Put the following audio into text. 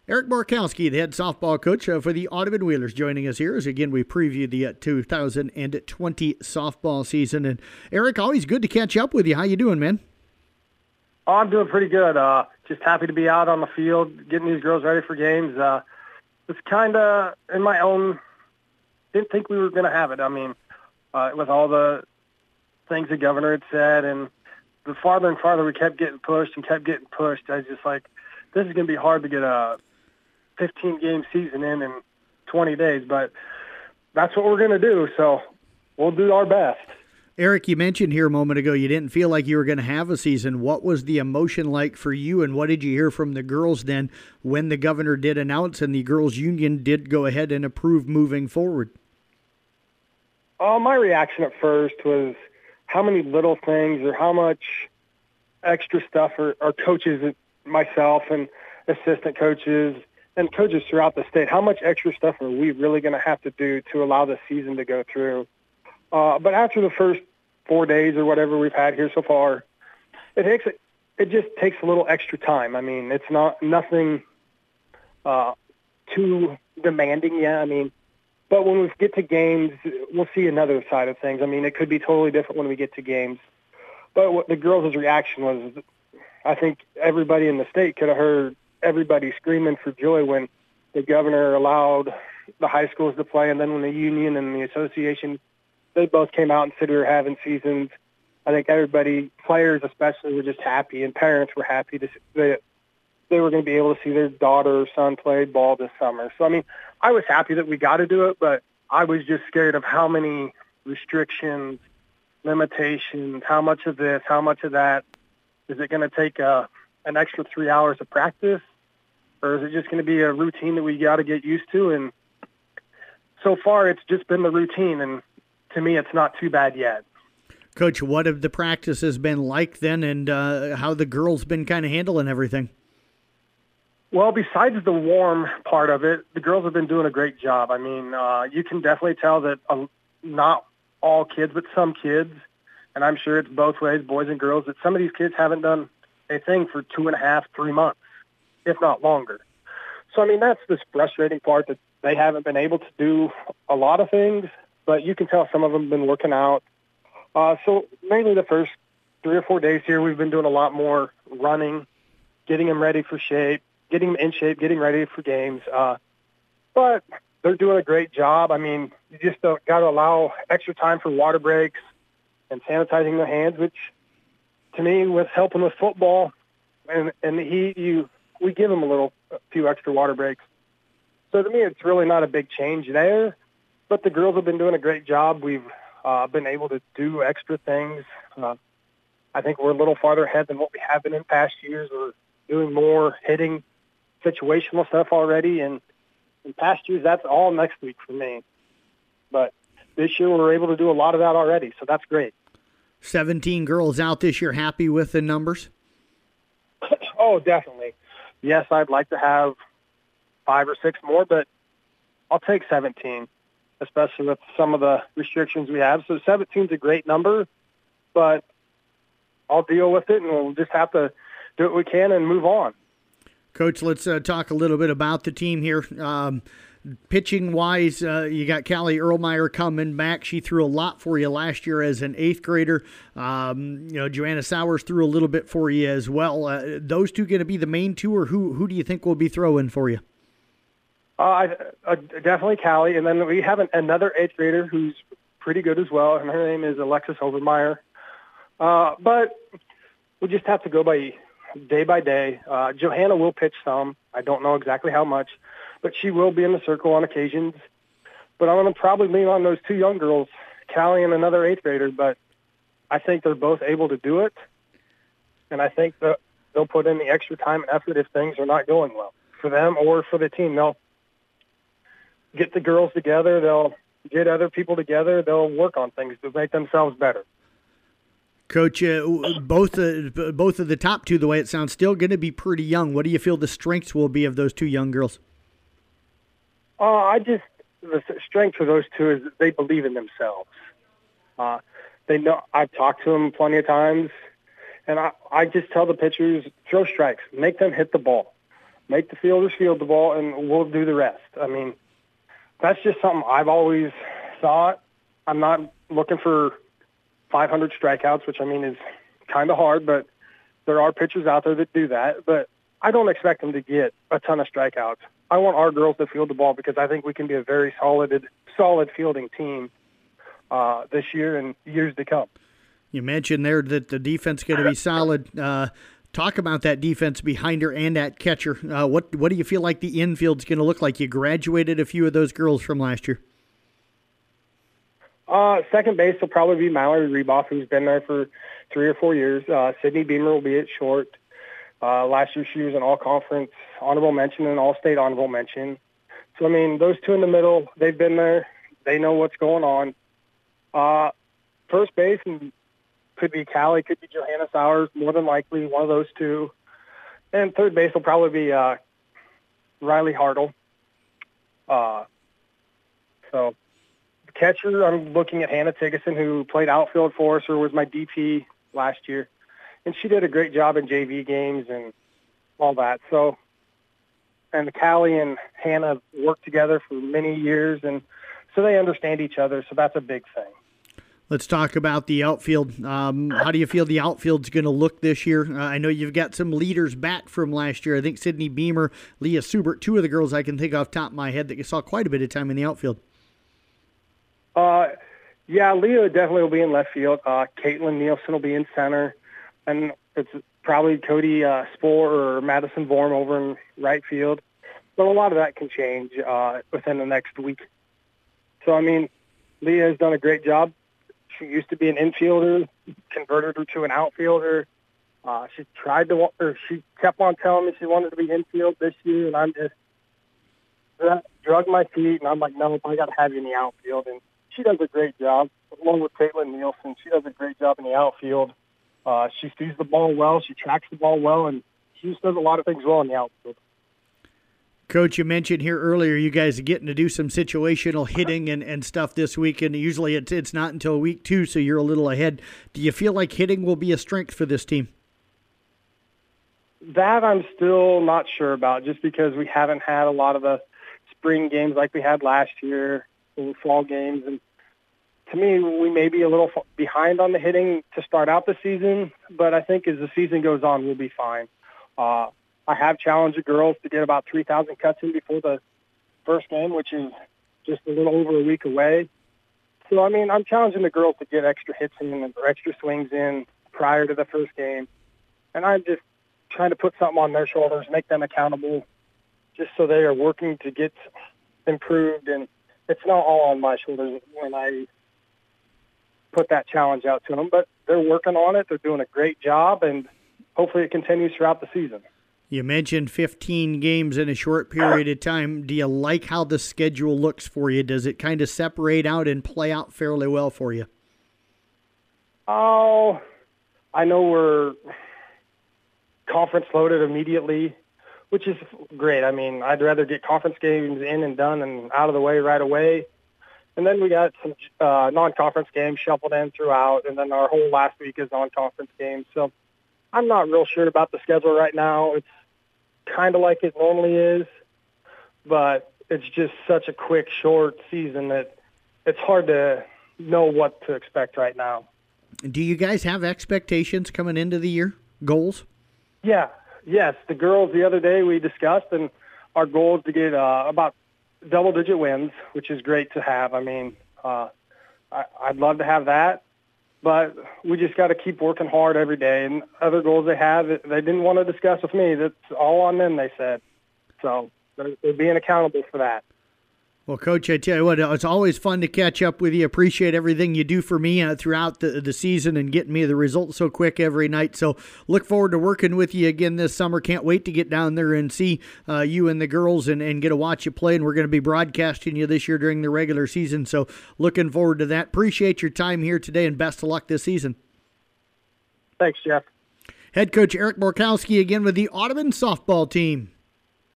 Eric Markowski, the head softball coach for the Audubon Wheelers, joining us here as, again, we preview the 2020 softball season. And, Eric, always good to catch up with you. How you doing, man? Oh, I'm doing pretty good. Just happy to be out on the field, getting these girls ready for games. It's kind of in my own – didn't think we were going to have it. I mean, with all the things the governor had said, and the farther and farther we kept getting pushed, I was just like, this is going to be hard to get a 15-game season in 20 days, but that's what we're going to do, so we'll do our best. Eric, you mentioned here a moment ago you didn't feel like you were going to have a season. What was the emotion like for you, and what did you hear from the girls then when the governor did announce and the girls' union did go ahead and approve moving forward? My reaction at first was how many little things or how much extra stuff our coaches, myself and assistant coaches and coaches throughout the state, how much extra stuff are we really going to have to do to allow the season to go through? But after the first 4 days or whatever we've had here so far, it just takes a little extra time. I mean, it's nothing too demanding yet. I mean, but when we get to games, we'll see another side of things. I mean, it could be totally different when we get to games. But what the girls' reaction was, I think everybody in the state could have heard everybody screaming for joy when the governor allowed the high schools to play, and then when the union and the association, they both came out and said we were having seasons. I think everybody, players especially, were just happy, and parents were happy that they were going to be able to see their daughter or son play ball this summer. So, I mean, I was happy that we got to do it, but I was just scared of how many restrictions, limitations, how much of this, how much of that. Is it going to take an extra 3 hours of practice, or is it just going to be a routine that we got to get used to? And so far, it's just been the routine, and to me, it's not too bad yet. Coach, what have the practices been like then, and how the girls been kind of handling everything? Well, besides the warm part of it, the girls have been doing a great job. I mean, you can definitely tell that not all kids, but some kids, and I'm sure it's both ways, boys and girls, that some of these kids haven't done a thing for 2.5, 3 months, if not longer. So, I mean, that's the frustrating part, that they haven't been able to do a lot of things, but you can tell some of them have been working out. So mainly the first 3 or 4 days here, we've been doing a lot more running, getting them ready for shape, getting them in shape, getting ready for games. But they're doing a great job. I mean, you just got to allow extra time for water breaks and sanitizing their hands, which to me, with helping with football and the heat, we give them a few extra water breaks. So to me, it's really not a big change there. But the girls have been doing a great job. We've been able to do extra things. I think we're a little farther ahead than what we have been in past years. We're doing more hitting, situational stuff already. And in past years, that's all next week for me. But this year, we're able to do a lot of that already, so that's great. 17 girls out this year. Happy with the numbers? Oh, definitely. Yes, I'd like to have 5 or 6 more, but I'll take 17, especially with some of the restrictions we have. So 17 is a great number, but I'll deal with it, and we'll just have to do what we can and move on. Coach, let's talk a little bit about the team here. Pitching-wise, you got Callie Erlmeyer coming back. She threw a lot for you last year as an 8th grader. Joanna Sowers threw a little bit for you as well. Those two going to be the main two, or who do you think will be throwing for you? Definitely Callie, and then we have another 8th grader who's pretty good as well, and her name is Alexis Overmeyer. But we just have to go by day. Johanna will pitch some. I don't know exactly how much, but she will be in the circle on occasions. But I'm going to probably lean on those 2 young girls, Callie and another 8th grader, but I think they're both able to do it, and I think that they'll put in the extra time and effort if things are not going well for them or for the team. They'll get the girls together. They'll get other people together. They'll work on things to make themselves better. Coach, both of the top 2, the way it sounds, still going to be pretty young. What do you feel the strengths will be of those 2 young girls? The strength for those 2 is that they believe in themselves. They know. I've talked to them plenty of times, and I just tell the pitchers, throw strikes, make them hit the ball. make the fielders field the ball, and we'll do the rest. I mean, that's just something I've always thought. I'm not looking for 500 strikeouts, which I mean is kind of hard, but there are pitchers out there that do that. But I don't expect them to get a ton of strikeouts. I want our girls to field the ball because I think we can be a very solid fielding team this year and years to come. You mentioned there that the defense is going to be solid. Talk about that defense behind her and that catcher. What do you feel like the infield's going to look like? You graduated a few of those girls from last year. Second base will probably be Mallory Reboff, who's been there for 3 or 4 years. Sydney Beamer will be at short. Last year she was an all-conference honorable mention and all-state honorable mention. So, I mean, those two in the middle, they've been there. They know what's going on. First base could be Callie, could be Johanna Sowers, more than likely one of those two. And third base will probably be Riley Hartle. So catcher, I'm looking at Hannah Tigeson, who played outfield for us or was my DP last year. And she did a great job in JV games and all that. So, and Callie and Hannah worked together for many years, and so they understand each other, so that's a big thing. Let's talk about the outfield. How do you feel the outfield's going to look this year? I know you've got some leaders back from last year. I think Sydney Beamer, Leah Subert, two of the girls I can think off the top of my head that you saw quite a bit of time in the outfield. Yeah, Leah definitely will be in left field. Caitlin Nielsen will be in center. And it's probably Cody Spohr or Madison Vorm over in right field. But a lot of that can change within the next week. So, I mean, Leah has done a great job. She used to be an infielder, converted her to an outfielder. She kept on telling me she wanted to be infield this year, and I'm just drug my feet, and I'm like, no, I got to have you in the outfield. And she does a great job, along with Caitlin Nielsen. She does a great job in the outfield. She sees the ball well, she tracks the ball well, and she just does a lot of things well in the outfield. Coach, you mentioned here earlier you guys are getting to do some situational hitting and stuff this week, and usually it's not until week 2, so you're a little ahead. Do you feel like hitting will be a strength for this team? That I'm still not sure about, just because we haven't had a lot of the spring games like we had last year, or fall games, and to me, we may be a little behind on the hitting to start out the season, but I think as the season goes on, we'll be fine. I have challenged the girls to get about 3,000 cuts in before the first game, which is just a little over a week away. So, I mean, I'm challenging the girls to get extra hits in or extra swings in prior to the first game. And I'm just trying to put something on their shoulders, make them accountable, just so they are working to get improved. And it's not all on my shoulders when I put that challenge out to them. But they're working on it. They're doing a great job, and hopefully it continues throughout the season. You mentioned 15 games in a short period of time. Do you like how the schedule looks for you? Does it kind of separate out and play out fairly well for you? Oh, I know we're conference loaded immediately, which is great. I mean, I'd rather get conference games in and done and out of the way right away. And then we got some non-conference games shuffled in throughout, and then our whole last week is non-conference games. So I'm not real sure about the schedule right now. It's kind of like it normally is, but it's just such a quick, short season that it's hard to know what to expect right now. Do you guys have expectations coming into the year? Goals? Yeah. Yes. The girls the other day we discussed, and our goal is to get about double-digit wins, which is great to have. I mean, I'd love to have that. But we just got to keep working hard every day. And other goals they have, they didn't want to discuss with me. That's all on them, they said. So they're being accountable for that. Well, Coach, I tell you what, it's always fun to catch up with you. Appreciate everything you do for me throughout the season and getting me the results so quick every night. So look forward to working with you again this summer. Can't wait to get down there and see you and the girls and get to watch you play. And we're going to be broadcasting you this year during the regular season. So looking forward to that. Appreciate your time here today, and best of luck this season. Thanks, Jeff. Head coach Eric Borkowski again with the Audubon softball team.